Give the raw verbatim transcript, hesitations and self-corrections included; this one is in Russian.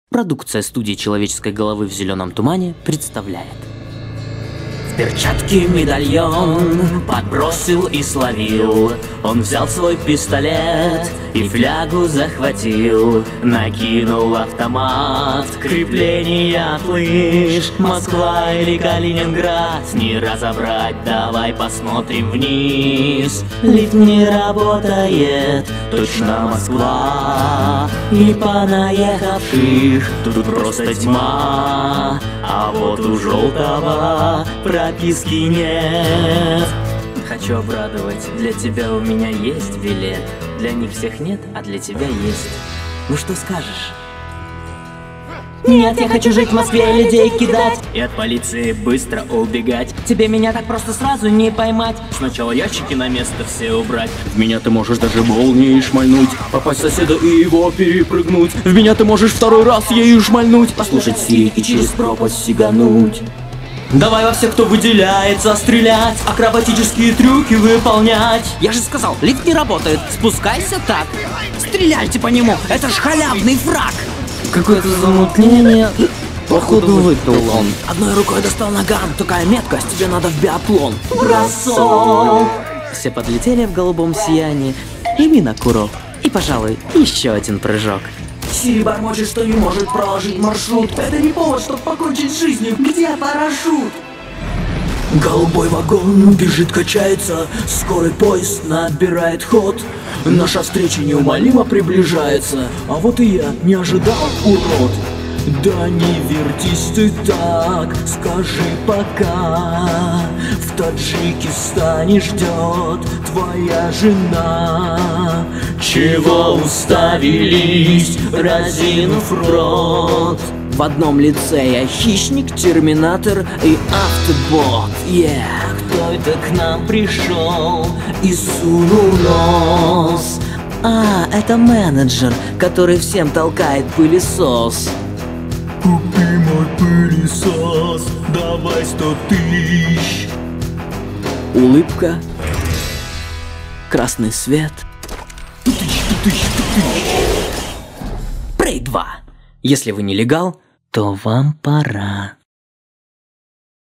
Продукция студии «Человеческой головы в зеленом тумане» представляет. В перчатке медальон подбросил и словил. Он взял свой пистолет и флягу захватил. Накинул автомат, крепление от лыж. Москва или Калининград, не разобрать, давай посмотрим вниз. Лифт не работает, точно Москва. И понаехавших тут просто тьма. А вот у желтого прописки нет. Хочу обрадовать, для тебя у меня есть билет. Для них всех нет, а для тебя есть. Ну что скажешь? Нет, я хочу жить в Москве, людей кидать и от полиции быстро убегать. Тебе меня так просто сразу не поймать. Сначала ящики на место все убрать. В меня ты можешь даже молнией шмальнуть, попасть соседа и его перепрыгнуть. В меня ты можешь второй раз ею шмальнуть, послушать Сири и через пропасть сигануть. Давай во всех, кто выделяется, стрелять, акробатические трюки выполнять. Я же сказал, лифт не работает, спускайся так. Стреляйте по нему, это ж халявный фраг. Какое-то замутнение. Походу выпил он. Одной рукой достал наган, такая меткость, тебе надо в биатлон. Бросок. Все подлетели в голубом сиянии. И мина курок. И, пожалуй, еще один прыжок. Сири бормочет, что не может проложить маршрут. Это не повод, чтобы покончить с жизнью. Где парашют? Голубой вагон бежит, качается, скорый поезд набирает ход. Наша встреча неумолимо приближается, а вот и я не ожидал, урод. Да не вертись ты так, скажи пока. В Таджикистане ждет твоя жена. Чего уставились, разинув рот? В одном лице я хищник, терминатор и автобот. Yeah. Кто это к нам пришел и сунул нос? А, это менеджер, который всем толкает пылесос. Купи мой пылесос, давай сто тысяч. Улыбка, красный свет. Прей два. Если вы нелегал, то вам пора.